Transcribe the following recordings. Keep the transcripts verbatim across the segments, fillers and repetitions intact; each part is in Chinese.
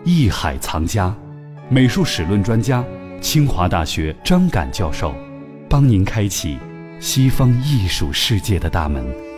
艺海藏家，美术史论专家，清华大学张敢教授，帮您开启西方艺术世界的大门。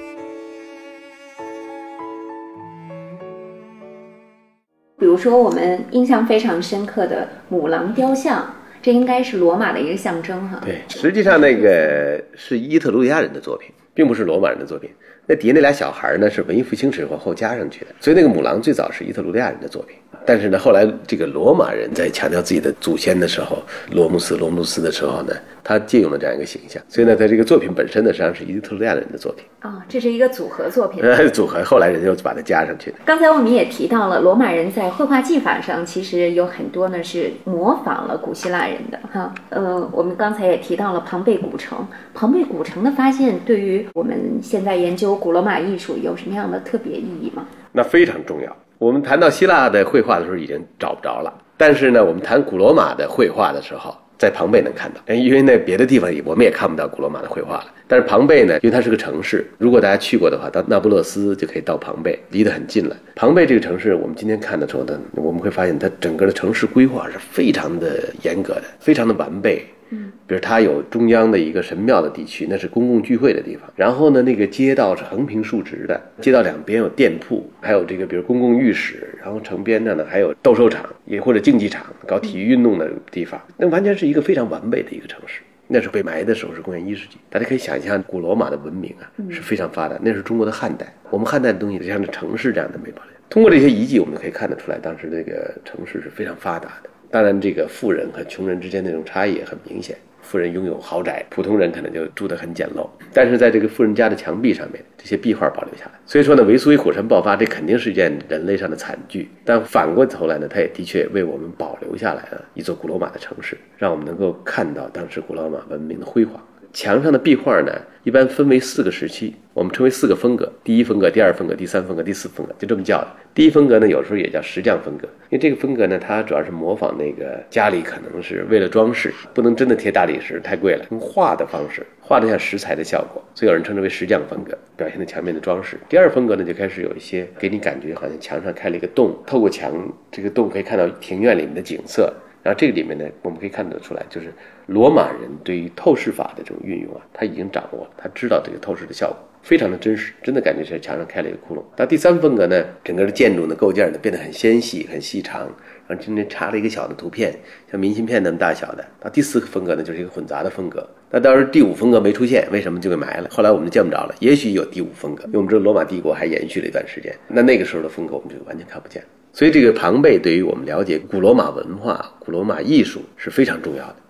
比如说我们印象非常深刻的母狼雕像，这应该是罗马的一个象征哈。 对，实际上那个是伊特鲁里亚人的作品，并不是罗马人的作品。那底下那俩小孩呢，是文艺复兴时候后加上去的，所以那个母狼最早是伊特鲁里亚人的作品。但是呢，后来这个罗马人在强调自己的祖先的时候，罗姆斯、罗姆斯的时候呢，他借用了这样一个形象，所以呢，在这个作品本身呢，实际上是伊特鲁里亚人的作品啊、哦，这是一个组合作品。 呃，组合，后来人就把它加上去的。 刚才我们也提到了，罗马人在绘画技法上其实有很多呢是模仿了古希腊人的哈。呃，我们刚才也提到了庞贝古城，庞贝古城的发现对于我们现在研究古罗马艺术有什么样的特别意义吗？ 那非常重要。我们谈到希腊的绘画的时候已经找不着了，但是呢，我们谈古罗马的绘画的时候，在庞贝能看到，因为那别的地方我们也看不到古罗马的绘画了。但是庞贝呢，因为它是个城市，如果大家去过的话，到那不勒斯就可以到庞贝，离得很近了。庞贝这个城市，我们今天看的时候呢，我们会发现它整个的城市规划是非常的严格的，非常的完备。嗯，比如它有中央的一个神庙的地区，那是公共聚会的地方。然后呢，那个街道是横平竖直的，街道两边有店铺，还有这个比如公共浴室，然后城边上呢还有斗兽场，也或者竞技场，搞体育运动的地方。那完全是一个非常完备的一个城市。那是被埋的时候是公元一世纪，大家可以想象古罗马的文明啊是非常发达，那是中国的汉代。我们汉代的东西像是城市这样的没保留。通过这些遗迹，我们可以看得出来，当时这个城市是非常发达的。当然，这个富人和穷人之间那种差异也很明显。富人拥有豪宅，普通人可能就住得很简陋。但是在这个富人家的墙壁上面，这些壁画保留下来。所以说呢，维苏威火山爆发，这肯定是一件人类上的惨剧。但反过头来呢，它也的确为我们保留下来了一座古罗马的城市，让我们能够看到当时古罗马文明的辉煌。墙上的壁画呢，一般分为四个时期，我们称为四个风格：第一风格、第二风格、第三风格、第四风格，就这么叫的。第一风格呢，有时候也叫石匠风格，因为这个风格呢，它主要是模仿那个家里可能是为了装饰，不能真的贴大理石，太贵了，用画的方式，画得像石材的效果，所以有人称之为石匠风格，表现的墙面的装饰。第二风格呢，就开始有一些给你感觉好像墙上开了一个洞，透过墙这个洞可以看到庭院里面的景色。然后这个里面呢，我们可以看得出来，就是罗马人对于透视法的这种运用啊，他已经掌握了，他知道这个透视的效果非常的真实，真的感觉是墙上开了一个窟窿。到第三风格呢，整个的建筑的构件呢变得很纤细、很细长，然后中间插了一个小的图片，像明信片那么大小的。到第四个风格呢，就是一个混杂的风格。那到时候第五风格没出现，为什么就被埋了？后来我们就见不着了。也许有第五风格，因为我们知道罗马帝国还延续了一段时间，那那个时候的风格我们就完全看不见。所以这个庞贝对于我们了解古罗马文化、古罗马艺术是非常重要的。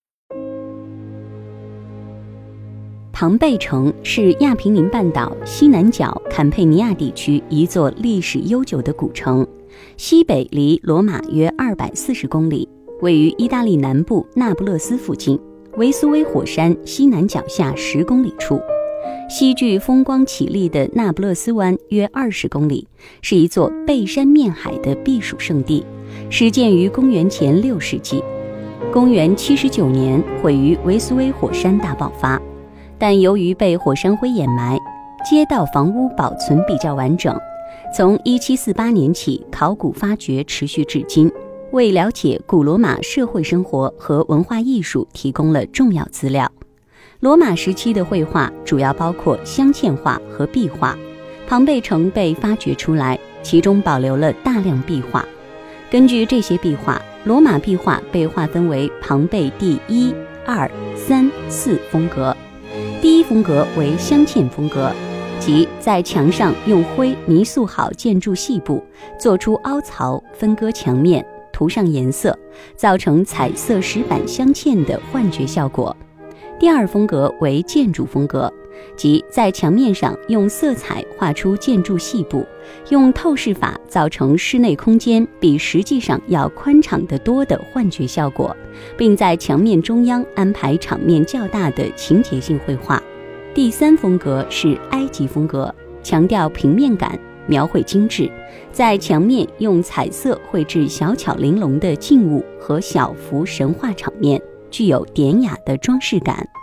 庞贝城是亚平宁半岛西南角坎佩尼亚地区一座历史悠久的古城，西北离罗马约二百四十公里，位于意大利南部那不勒斯附近，维苏威火山西南脚下十公里处。西距风光绮丽的那不勒斯湾约二十公里，是一座背山面海的避暑胜地，始建于公元前六世纪。公元七十九年毁于维苏威火山大爆发，但由于被火山灰掩埋，街道房屋保存比较完整。从一七四八年起，考古发掘持续至今，为了解古罗马社会生活和文化艺术提供了重要资料。罗马时期的绘画主要包括镶嵌画和壁画，庞贝城被发掘出来，其中保留了大量壁画。根据这些壁画，罗马壁画被划分为庞贝第一、二、三、四风格。第一风格为镶嵌风格，即在墙上用灰泥塑好建筑细部，做出凹槽，分割墙面，涂上颜色，造成彩色石板镶嵌的幻觉效果。第二风格为建筑风格，即在墙面上用色彩画出建筑细部，用透视法造成室内空间比实际上要宽敞得多的幻觉效果，并在墙面中央安排场面较大的情节性绘画。第三风格是埃及风格，强调平面感，描绘精致，在墙面用彩色绘制小巧玲珑的静物和小幅神话场面，具有典雅的装饰感。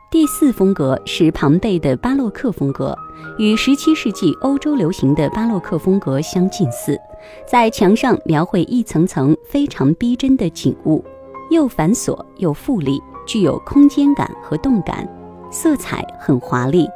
第四风格是庞贝的巴洛克风格，与十七世纪欧洲流行的巴洛克风格相近似，在墙上描绘一层层非常逼真的景物，又繁琐又富丽，具有空间感和动感，色彩很华丽。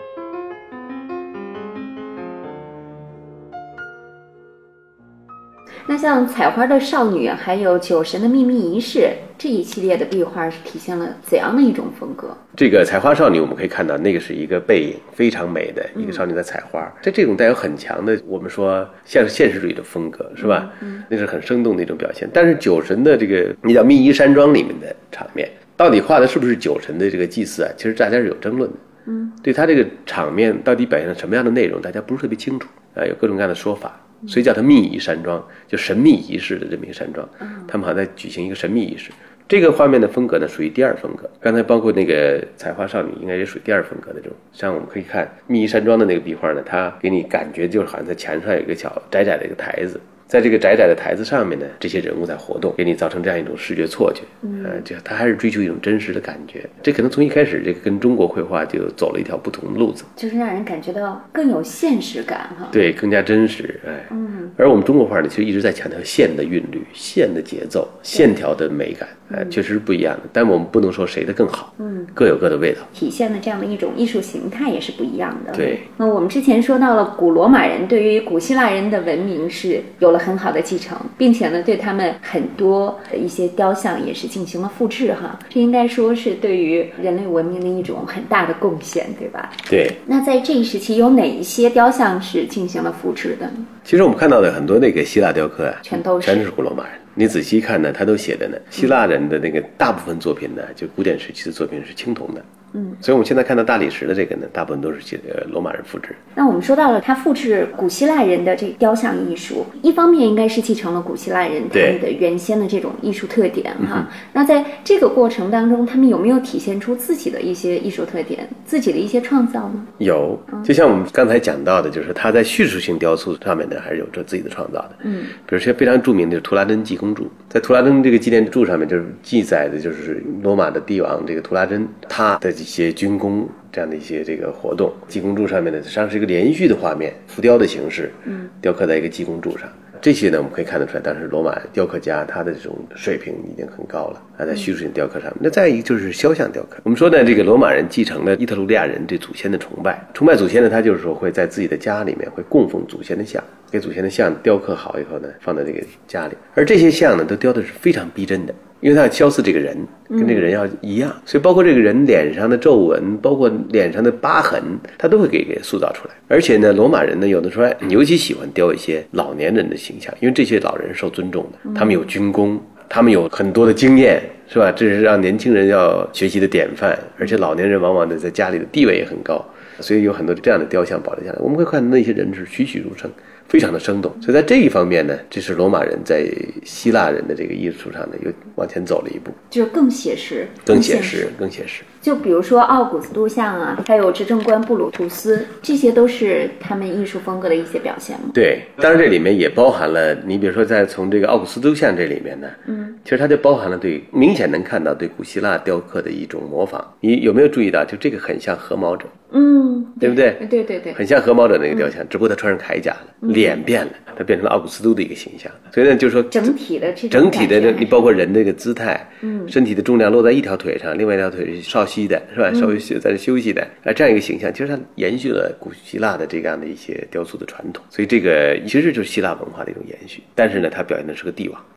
那像采花的少女还有酒神的秘密仪式这一系列的壁画是体现了怎样的一种风格？ 这个采花少女我们可以看到，那个是一个背影非常美的一个少女在采花，在、嗯、这种带有很强的我们说像是现实主义的风格，是吧？嗯嗯、那是很生动的一种表现。但是酒神的这个你叫密仪山庄里面的场面，到底画的是不是酒神的这个祭祀啊？其实大家是有争论的。嗯，对他这个场面到底表现了什么样的内容，大家不是特别清楚啊，有各种各样的说法。所以叫它密仪山庄，就神秘仪式的这么一个山庄，他们好像在举行一个神秘仪式。这个画面的风格呢，属于第二风格。刚才包括那个采花少女，应该也属于第二风格的这种。像我们可以看密仪山庄的那个壁画呢，它给你感觉就是好像在墙上有一个小窄窄的一个台子，在这个窄窄的台子上面呢，这些人物在活动，给你造成这样一种视觉错觉。嗯，呃，就它还是追求一种真实的感觉。这可能从一开始，这个跟中国绘画就走了一条不同的路子， 就是让人感觉到更有现实感哈。 对，更加真实。哎，嗯。而我们中国画呢，其实一直在强调线的韵律、线的节奏、线条的美感。哎，确实是不一样的，但我们不能说谁的更好，嗯，各有各的味道， 体现的这样的一种艺术形态也是不一样的。 对， 那我们之前说到了古罗马人对于古希腊人的文明是有了很好的继承，并且呢，对他们很多一些雕像也是进行了复制哈，这应该说是对于人类文明的一种很大的贡献，对吧？ 对。 那在这一时期有哪一些雕像是进行了复制的呢？ 其实我们看到的很多那个希腊雕刻啊， 全都是全是古罗马人。你仔细看呢，他都写的呢，希腊人的那个大部分作品呢，就古典时期的作品是青铜的。嗯，所以我们现在看到大理石的这个呢，大部分都是呃罗马人复制。 那我们说到了他复制古希腊人的这个雕像艺术，一方面应该是继承了古希腊人他们的原先的这种艺术特点哈。那在这个过程当中，他们有没有体现出自己的一些艺术特点，自己的一些创造呢？ 有，就像我们刚才讲到的，就是他在叙述性雕塑上面呢，还是有着自己的创造的。嗯，比如说非常著名的图拉真济公柱，在图拉真这个纪念柱上面，就是记载的就是罗马的帝王这个图拉真他的一些军功这样的一些这个活动。济公柱上面呢，实际上是一个连续的画面，浮雕的形式，嗯，雕刻在一个济公柱上。这些呢，我们可以看得出来，当时罗马雕刻家他的这种水平已经很高了啊，在叙述性雕刻上面。那再一个就是肖像雕刻。我们说呢，这个罗马人继承了伊特鲁利亚人对祖先的崇拜，崇拜祖先呢，他就是说会在自己的家里面会供奉祖先的像，给祖先的像雕刻好以后呢，放在这个家里。而这些像呢，都雕的是非常逼真的。因为他要肖似这个人，跟这个人要一样，嗯、所以包括这个人脸上的皱纹，包括脸上的疤痕，他都会给给塑造出来。而且呢，罗马人呢，有的时候尤其喜欢雕一些老年人的形象，因为这些老人受尊重的，他们有军功，他们有很多的经验，是吧？这是让年轻人要学习的典范，而且老年人往往的在家里的地位也很高，所以有很多这样的雕像保留下来。我们会看到那些人是栩栩如生，非常的生动。所以在这一方面呢，这是罗马人在希腊人的这个艺术上呢又往前走了一步， 就是更写实， 更写实，更写实。 就比如说奥古斯都像啊，还有执政官布鲁图斯，这些都是他们艺术风格的一些表现吗？ 对，当然这里面也包含了，你比如说在从这个奥古斯都像这里面呢，嗯，其实它就包含了对明显能看到对古希腊雕刻的一种模仿。你有没有注意到，就这个很像荷毛者？嗯，对不对？ 对对对， 很像荷毛者那个雕像，嗯、只不过他穿上铠甲了，嗯、脸变了，他变成了奥古斯都的一个形象。所以呢，就是说整体的这种整体的这，你包括人的这个姿态，嗯，身体的重量落在一条腿上，另外一条腿是稍息的，是吧？稍微在这休息的，啊，这样一个形象，其实它延续了古希腊的这样的一些雕塑的传统。所以这个其实就是希腊文化的一种延续，但是呢，它表现的是个帝王。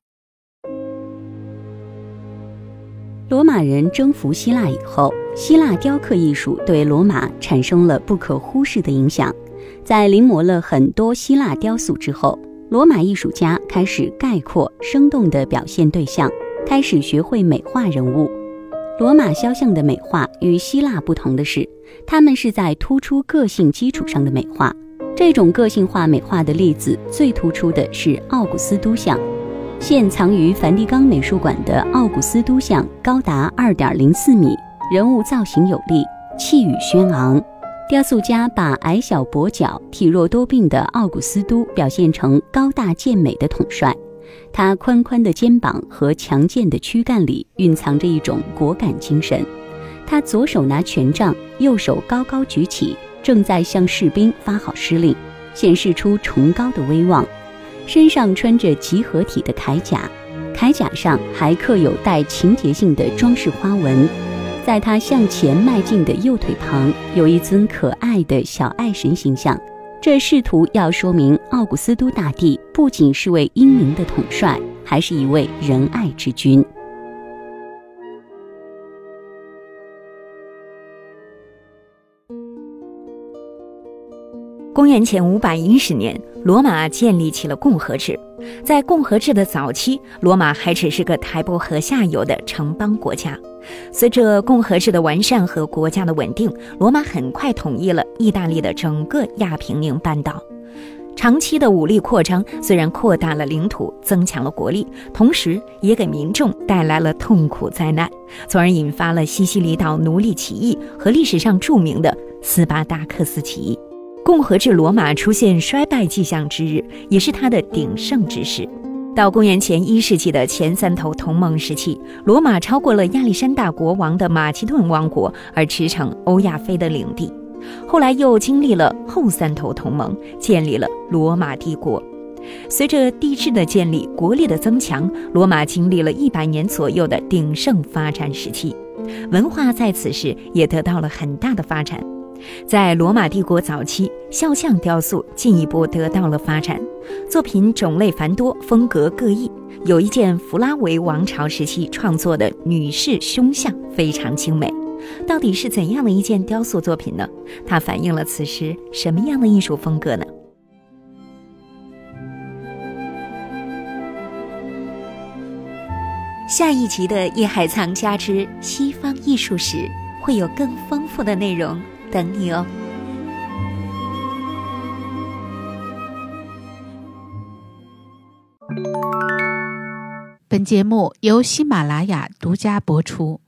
罗马人征服希腊以后，希腊雕刻艺术对罗马产生了不可忽视的影响。在临摹了很多希腊雕塑之后，罗马艺术家开始概括生动地表现对象，开始学会美化人物。罗马肖像的美化与希腊不同的是，他们是在突出个性基础上的美化。这种个性化美化的例子最突出的是奥古斯都像。现藏于梵蒂冈美术馆的奥古斯都像高达 二点零四米，人物造型有力，气宇轩昂。雕塑家把矮小跛脚、体弱多病的奥古斯都表现成高大健美的统帅，他宽宽的肩膀和强健的躯干里蕴藏着一种果敢精神。 他左手拿权杖，右手高高举起，正在向士兵发号施令，显示出崇高的威望。身上穿着集合体的铠甲，铠甲上还刻有带情节性的装饰花纹。在他向前迈进的右腿旁，有一尊可爱的小爱神形象，这试图要说明奥古斯都大帝不仅是位英明的统帅，还是一位仁爱之君。 公元前五百一十年，罗马建立起了共和制。在共和制的早期，罗马还只是个台伯河下游的城邦国家。随着共和制的完善和国家的稳定，罗马很快统一了意大利的整个亚平宁半岛。长期的武力扩张虽然扩大了领土，增强了国力，同时也给民众带来了痛苦灾难，从而引发了西西里岛奴隶起义和历史上著名的斯巴达克斯起义。共和制罗马出现衰败迹象之日，也是它的鼎盛之时。到公元前一世纪的前三头同盟时期，罗马超过了亚历山大国王的马其顿王国，而驰骋欧亚非的领地。后来又经历了后三头同盟，建立了罗马帝国。随着帝制的建立，国力的增强，罗马经历了一百年左右的鼎盛发展时期，文化在此时也得到了很大的发展。在罗马帝国早期，肖像雕塑进一步得到了发展，作品种类繁多，风格各异。有一件弗拉维王朝时期创作的女士胸像非常精美。到底是怎样的一件雕塑作品呢？它反映了此时什么样的艺术风格呢？下一集的《艺海藏家之西方艺术史》会有更丰富的内容等你哦。 本节目由喜马拉雅独家播出。